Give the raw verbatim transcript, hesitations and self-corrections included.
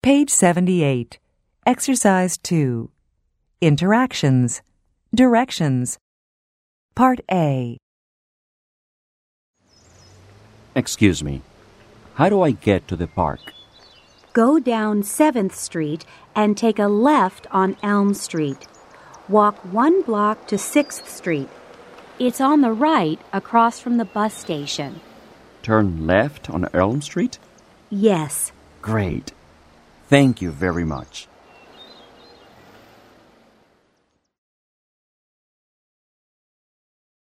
Page seventy-eight. Exercise two. Interactions. Directions. Part A. Excuse me. How do I get to the park? Go down seventh Street and take a left on Elm Street. Walk one block to sixth Street. It's on the right across from the bus station. Turn left on Elm Street? Yes. Great. Thank you very much.